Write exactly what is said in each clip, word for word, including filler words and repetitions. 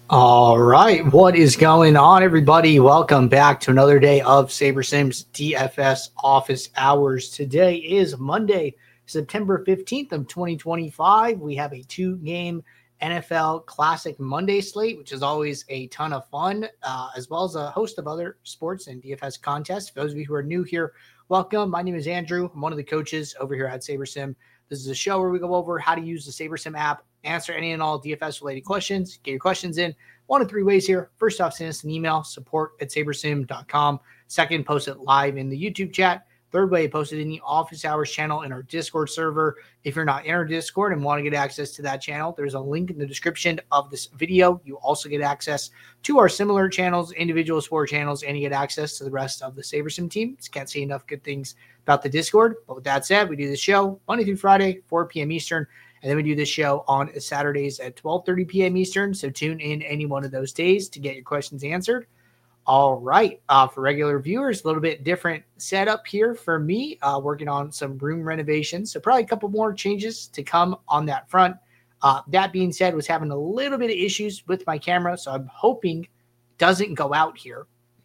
All right, what is going on, everybody? Welcome back to another day of SaberSim's D F S office hours. Today is Monday, September fifteenth of twenty twenty-five. We have a two-game N F L Classic Monday slate, which is always a ton of fun, uh, as well as a host of other sports and D F S contests. For those of you who are new here, welcome. My name is Andrew. I'm one of the coaches over here at SaberSim. This is a show where we go over how to use the SaberSim app, answer any and all D F S-related questions, get your questions in. One of three ways here. First off, send us an email, support at sabersim dot com. Second, post it live in the YouTube chat. Third way, post it in the office hours channel in our Discord server. If you're not in our Discord and want to get access to that channel, there's a link in the description of this video. You also get access to our similar channels, individual sport channels, and you get access to the rest of the SaberSim team. Just can't say enough good things about the Discord. But with that said, we do this show Monday through Friday, four p.m. Eastern. And then we do this show on Saturdays at twelve thirty p.m. Eastern. So tune in any one of those days to get your questions answered. All right. Uh, for regular viewers, a little bit different setup here for me, uh, working on some room renovations. So probably a couple more changes to come on that front. Uh, that being said, was having a little bit of issues with my camera. So I'm hoping it doesn't go out here.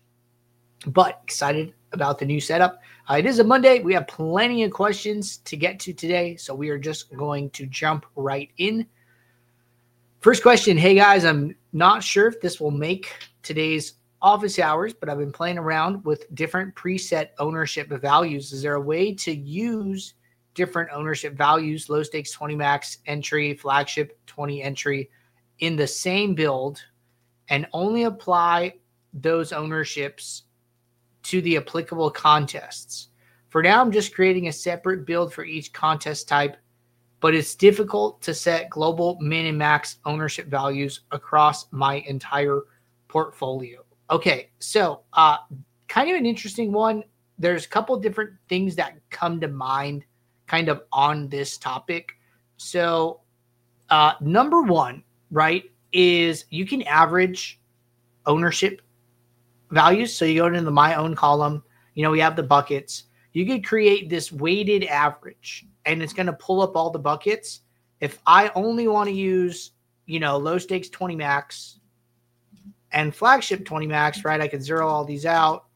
But excited about the new setup. Uh, it is a Monday. We have plenty of questions to get to today, so we are just going to jump right in. First question. Hey, guys, I'm not sure if this will make today's office hours, but I've been playing around with different preset ownership values. Is there a way to use different ownership values, low stakes twenty max entry, flagship twenty entry, in the same build and only apply those ownerships to the applicable contests? For now, I'm just creating a separate build for each contest type, but it's difficult to set global min and max ownership values across my entire portfolio. Okay, so uh, kind of an interesting one. There's a couple different things that come to mind kind of on this topic. So uh, number one, right, is you can average ownership values. So you go into the my own column, you know, we have the buckets. You could create this weighted average and it's going to pull up all the buckets. If I only want to use, you know, low stakes twenty max and flagship twenty max, right? I could zero all these out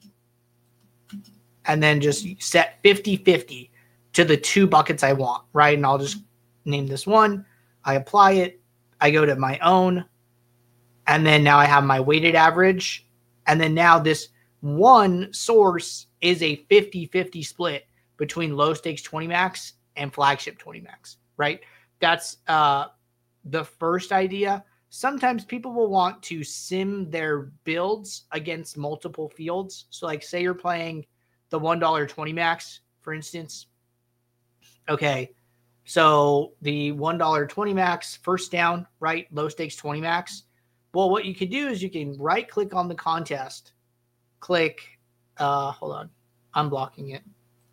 and then just set fifty fifty to the two buckets I want, right? And I'll just name this one. I apply it. I go to my own. And then now I have my weighted average. And then now this one source is a fifty fifty split between low stakes twenty max and flagship twenty max, right? That's uh, the first idea. Sometimes people will want to sim their builds against multiple fields. So like say you're playing the one dollar twenty max, for instance. Okay, so the one dollar twenty max, first down, right? Low stakes twenty max. Well, what you can do is you can right click on the contest, click, uh, hold on, I'm blocking it.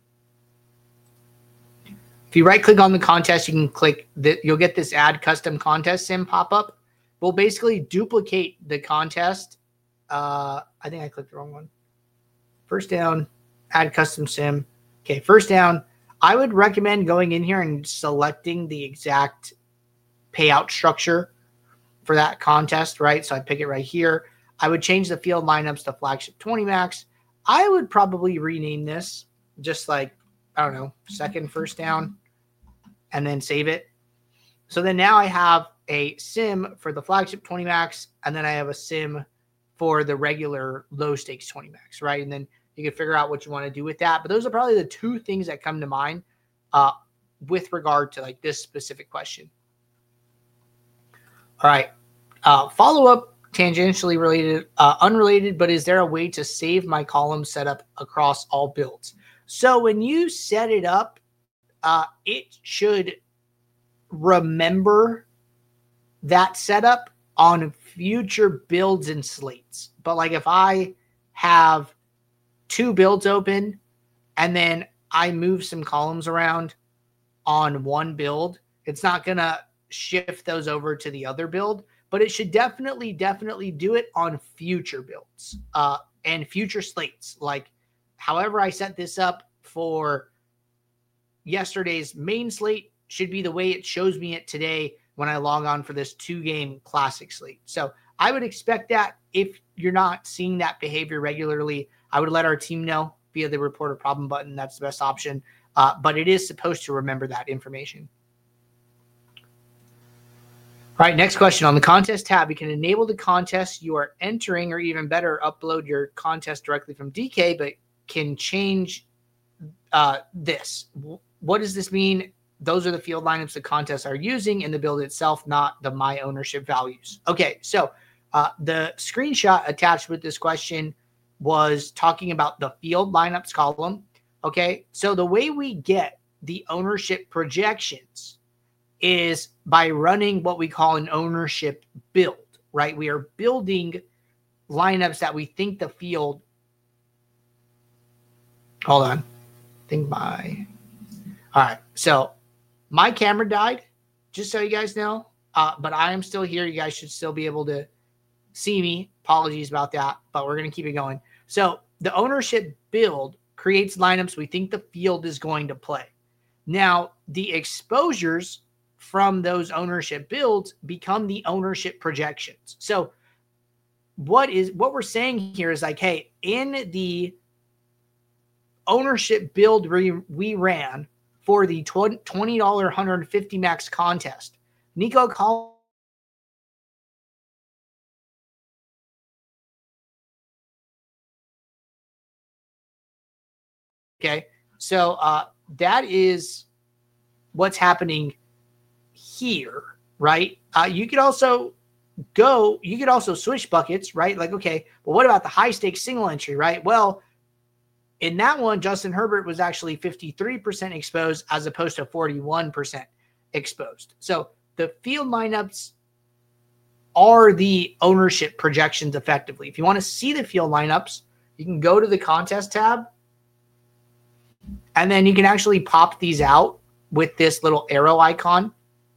If you right click on the contest, you can click that. You'll get this add custom contest sim pop up. We'll basically duplicate the contest. Uh, I think I clicked the wrong one. First down, add custom sim. Okay, first down. I would recommend going in here and selecting the exact payout structure for that contest, right? So I pick it right here. I would change the field lineups to flagship twenty max. I would probably rename this just like, I don't know, second first down and then save it. So then now I have a sim for the flagship twenty max and then I have a sim for the regular low stakes twenty max, right? And then you can figure out what you want to do with that. But those are probably the two things that come to mind uh, with regard to like this specific question. All right. Uh, follow-up, tangentially related, uh, unrelated, but is there a way to save my column setup across all builds? So when you set it up, uh, it should remember that setup on future builds and slates. But like if I have two builds open and then I move some columns around on one build, it's not going to shift those over to the other build, but it should definitely, definitely do it on future builds uh, and future slates. Like however I set this up for yesterday's main slate should be the way it shows me it today when I log on for this two game classic slate. So I would expect that if you're not seeing that behavior regularly, I would let our team know via the report a problem button. That's the best option. Uh, but it is supposed to remember that information. All right, next question. On the contest tab, you can enable the contest you are entering, or even better, upload your contest directly from D K, but can change uh, this. What does this mean? Those are the field lineups the contests are using in the build itself, not the my ownership values. Okay, so uh, the screenshot attached with this question was talking about the field lineups column. Okay, so the way we get the ownership projections is by running what we call an ownership build, right? We are building lineups that we think the field. Hold on. Think my. All right. So my camera died, just so you guys know. Uh, but I am still here. You guys should still be able to see me. Apologies about that, but we're going to keep it going. So the ownership build creates lineups we think the field is going to play. Now, the exposures from those ownership builds become the ownership projections. So what is what we're saying here is like, hey, in the ownership build we, we ran for the twenty dollars one hundred fifty max contest, Nico Collins okay, so uh, that is what's happening here, right? Uh, you could also go, you could also switch buckets, right? Like, okay, but what about the high stakes single entry, right? Well, in that one, Justin Herbert was actually fifty-three percent exposed as opposed to forty-one percent exposed. So the field lineups are the ownership projections effectively. If you want to see the field lineups, you can go to the contest tab, and then you can actually pop these out with this little arrow icon.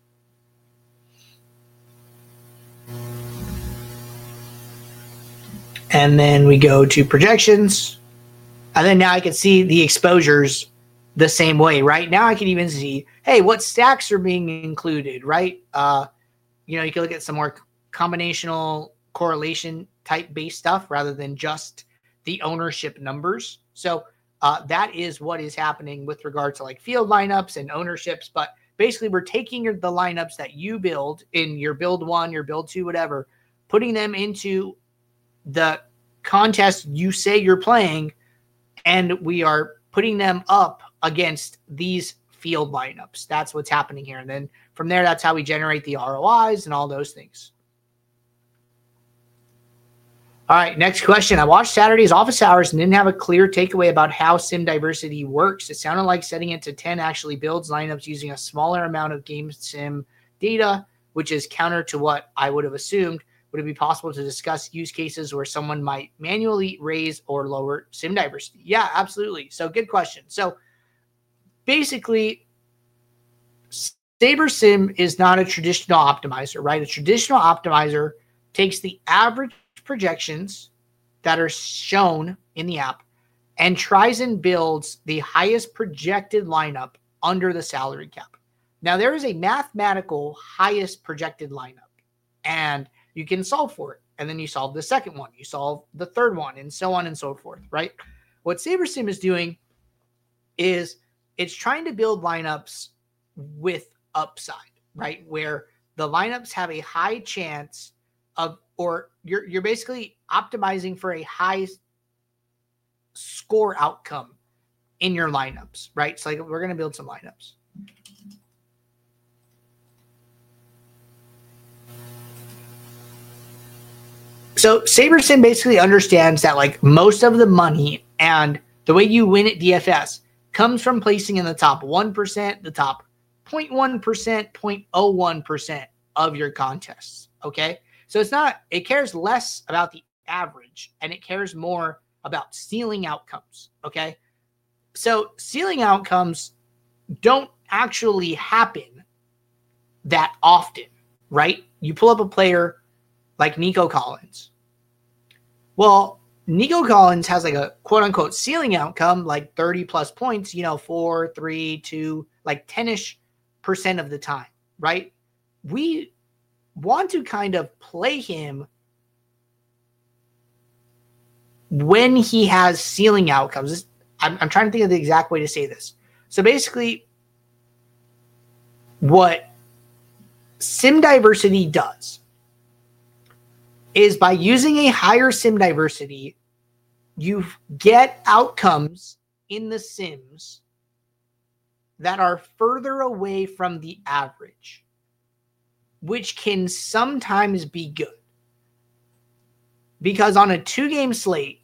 And then we go to projections. And then now I can see the exposures the same way, right? Now I can even see, hey, what stacks are being included, right? Uh, you know, you can look at some more combinational correlation type based stuff rather than just the ownership numbers. So uh, that is what is happening with regard to like field lineups and ownerships. But basically we're taking your, the lineups that you build in your build one, your build two, whatever, putting them into the contest you say you're playing, and we are putting them up against these field lineups. That's what's happening here. And then from there, that's how we generate the R O Is and all those things. All right, next question. I watched Saturday's office hours and didn't have a clear takeaway about how sim diversity works. It sounded like setting it to ten actually builds lineups using a smaller amount of game sim data, which is counter to what I would have assumed. Would it be possible to discuss use cases where someone might manually raise or lower sim diversity? Yeah, absolutely. So good question. So basically, SaberSim is not a traditional optimizer, right? A traditional optimizer takes the average projections that are shown in the app and tries and builds the highest projected lineup under the salary cap. Now, there is a mathematical highest projected lineup, and you can solve for it. And then you solve the second one, you solve the third one, and so on and so forth, right? What SaberSim is doing is it's trying to build lineups with upside, right? Where the lineups have a high chance of, or you're you're basically optimizing for a high score outcome in your lineups, right? So like we're going to build some lineups. So SaberSim basically understands that like most of the money and the way you win at D F S comes from placing in the top one percent, the top zero point one percent, zero point zero one percent of your contests, okay? So it's not, it cares less about the average and it cares more about ceiling outcomes, okay? So ceiling outcomes don't actually happen that often, right? You pull up a player like Nico Collins. Well, Nico Collins has like a quote unquote ceiling outcome, like thirty plus points, you know, four, three, two, like ten-ish percent of the time, right? We want to kind of play him when he has ceiling outcomes, I'm, I'm trying to think of the exact way to say this. So basically, what sim diversity does is by using a higher sim diversity, you get outcomes in the sims that are further away from the average, which can sometimes be good. Because on a two-game slate,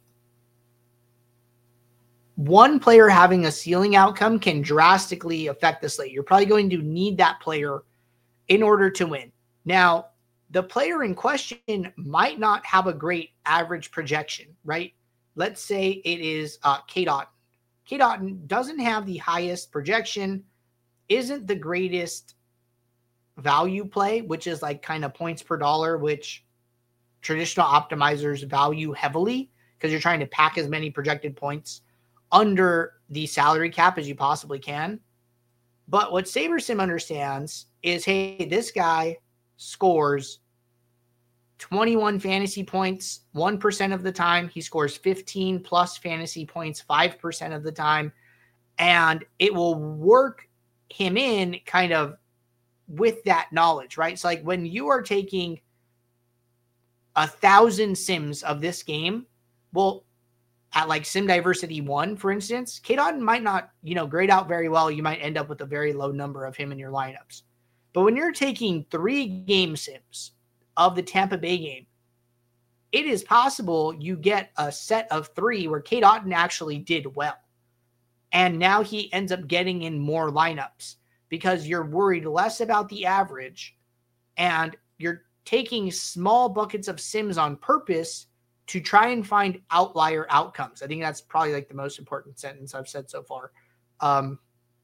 one player having a ceiling outcome can drastically affect the slate. You're probably going to need that player in order to win. Now, the player in question might not have a great average projection, right? Let's say it is uh, Cade Otton. Cade Otton doesn't have the highest projection, isn't the greatest value play, which is like kind of points per dollar, which traditional optimizers value heavily because you're trying to pack as many projected points under the salary cap as you possibly can. But what SaberSim understands is, hey, this guy scores twenty-one fantasy points one percent of the time. He scores fifteen plus fantasy points five percent of the time. And it will work him in kind of with that knowledge, right? So like when you are taking a thousand sims of this game, well, at like sim diversity one, for instance, Cade Otton might not, you know, grade out very well. You might end up with a very low number of him in your lineups. But when you're taking three game sims of the Tampa Bay game, it is possible you get a set of three where Cade Otton actually did well. And now he ends up getting in more lineups because you're worried less about the average and you're taking small buckets of sims on purpose to try and find outlier outcomes. I think that's probably like the most important sentence I've said so far. Um,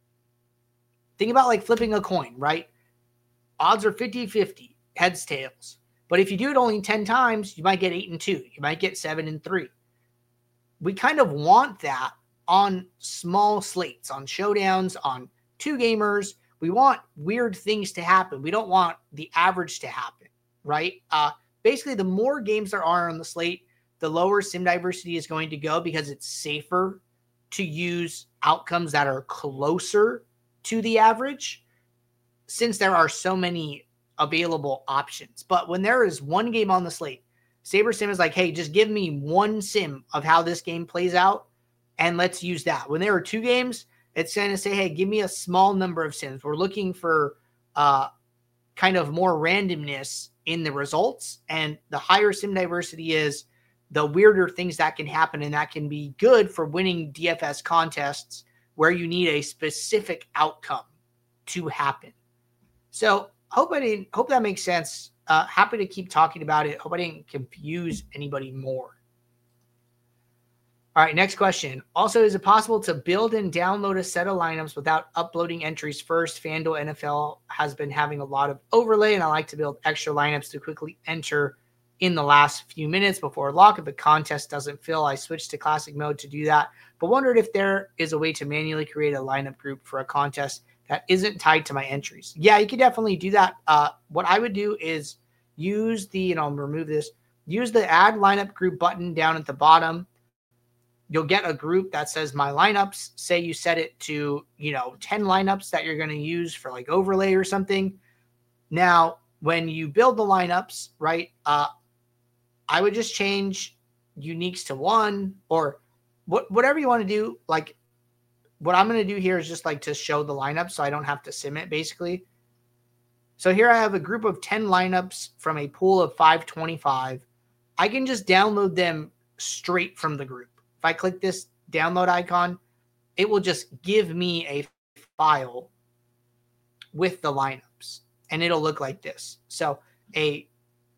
think about like flipping a coin, right? Odds are fifty-fifty, heads, tails. But if you do it only ten times, you might get eight and two. You might get seven and three. We kind of want that on small slates, on showdowns, on two gamers. We want weird things to happen. We don't want the average to happen, right? Uh, basically, the more games there are on the slate, the lower sim diversity is going to go because it's safer to use outcomes that are closer to the average since there are so many available options. But when there is one game on the slate, SaberSim is like, hey, just give me one sim of how this game plays out, and let's use that. When there are two games, it's going to say, hey, give me a small number of sims. We're looking for uh, kind of more randomness in the results, and the higher sim diversity is, the weirder things that can happen, and that can be good for winning D F S contests where you need a specific outcome to happen. So hope I didn't, hope that makes sense. Uh, happy to keep talking about it. Hope I didn't confuse anybody more. All right, next question. Also, is it possible to build and download a set of lineups without uploading entries first? FanDuel N F L has been having a lot of overlay, and I like to build extra lineups to quickly enter in the last few minutes before lock. If the contest doesn't fill, I switch to classic mode to do that, but wondered if there is a way to manually create a lineup group for a contest that isn't tied to my entries. Yeah, you could definitely do that. Uh, what I would do is use the, and I'll remove this, use the add lineup group button down at the bottom. You'll get a group that says my lineups. Say you set it to, you know, ten lineups that you're going to use for like overlay or something. Now, when you build the lineups, right, uh, I would just change uniques to one, or what, whatever you want to do. Like what I'm going to do here is just like to show the lineup so I don't have to sim it basically. So here I have a group of ten lineups from a pool of five twenty-five. I can just download them straight from the group. If I click this download icon, it will just give me a file with the lineups, and it'll look like this. So a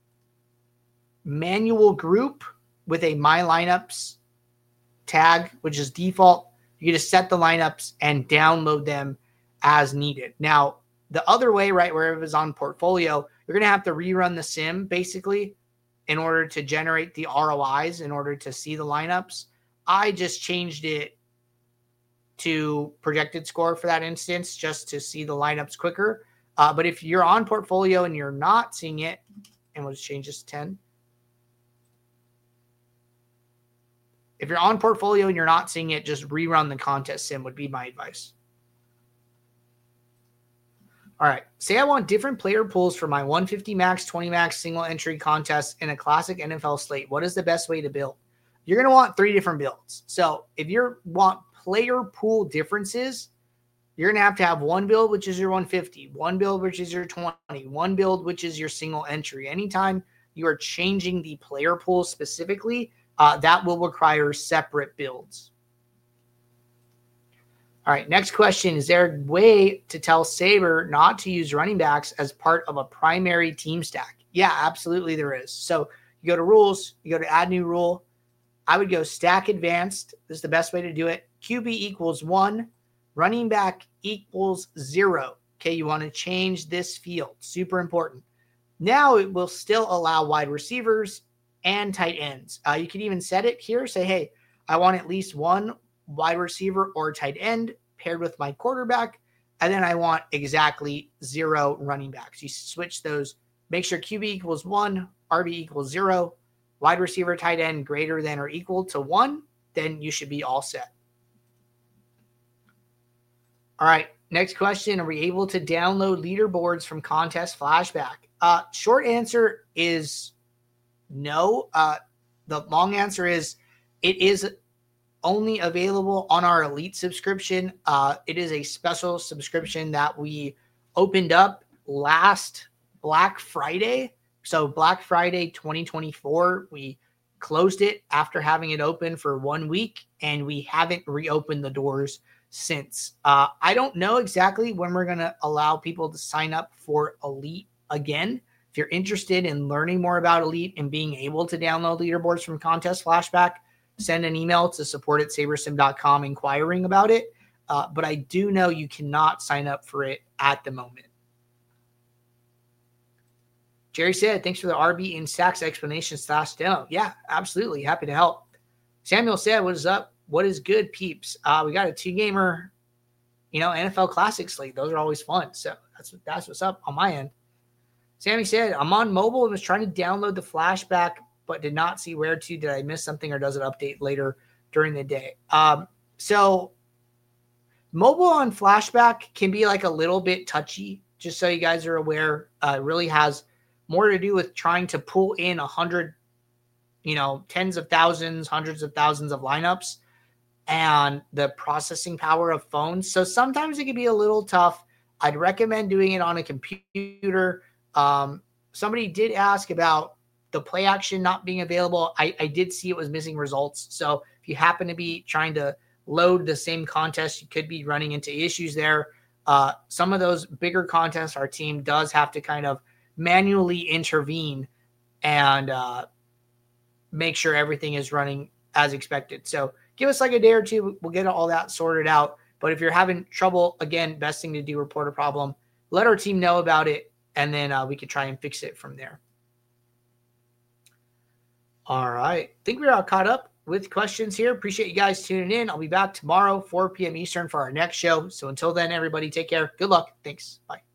manual group with a My Lineups tag, which is default. You just set the lineups and download them as needed. Now, the other way, right, where it was on portfolio, you're going to have to rerun the sim basically in order to generate the R O Is, in order to see the lineups. I just changed it to projected score for that instance just to see the lineups quicker. Uh, but if you're on portfolio and you're not seeing it, and we'll just change this to ten. If you're on portfolio and you're not seeing it, just rerun the contest sim would be my advice. All right. Say I want different player pools for my one fifty max, twenty max single entry contest in a classic N F L slate. What is the best way to build? You're going to want three different builds. So if you want player pool differences, you're going to have to have one build, which is your one fifty, one build, which is your twenty, one build, which is your single entry. Anytime you are changing the player pool specifically, uh, that will require separate builds. All right, next question. Is there a way to tell Saber not to use running backs as part of a primary team stack? Yeah, absolutely there is. So you go to rules, you go to add new rule. I would go stack advanced. This is the best way to do it. Q B equals one, running back equals zero. Okay, you want to change this field. Super important. Now it will still allow wide receivers and tight ends. Uh, you can even set it here. Say, hey, I want at least one wide receiver or tight end paired with my quarterback, and then I want exactly zero running backs. You switch those. Make sure Q B equals one, R B equals zero, wide receiver, tight end greater than or equal to one, then you should be all set. All right, next question. Are we able to download leaderboards from Contest Flashback? Uh, short answer is no. Uh, the long answer is it is only available on our Elite subscription. Uh, it is a special subscription that we opened up last Black Friday. So Black Friday twenty twenty-four, we closed it after having it open for one week, and we haven't reopened the doors since. Uh, I don't know exactly when we're going to allow people to sign up for Elite again. If you're interested in learning more about Elite and being able to download leaderboards from Contest Flashback, send an email to support at sabersim dot com inquiring about it. Uh, but I do know you cannot sign up for it at the moment. Jerry said, thanks for the R B and sacks explanation slash demo. Yeah, absolutely. Happy to help. Samuel said, what is up? What is good, peeps? Uh, we got a two-gamer, you know, N F L Classic slate. Those are always fun. So that's, that's what's up on my end. Sammy said, I'm on mobile and was trying to download the Flashback, but did not see where to. Did I miss something, or does it update later during the day? Um, so mobile on Flashback can be like a little bit touchy, just so you guys are aware. Uh, it really has more to do with trying to pull in a hundred, you know, tens of thousands, hundreds of thousands of lineups and the processing power of phones. So sometimes it can be a little tough. I'd recommend doing it on a computer. Um, somebody did ask about the play action not being available. I, I did see it was missing results. So if you happen to be trying to load the same contest, you could be running into issues there. Uh, some of those bigger contests, our team does have to kind of manually intervene and uh, make sure everything is running as expected. So give us like a day or two. We'll get all that sorted out. But if you're having trouble, again, best thing to do, report a problem, let our team know about it, and then uh, we can try and fix it from there. All right. I think we're all caught up with questions here. Appreciate you guys tuning in. I'll be back tomorrow, four p.m. Eastern for our next show. So until then, everybody take care. Good luck. Thanks. Bye.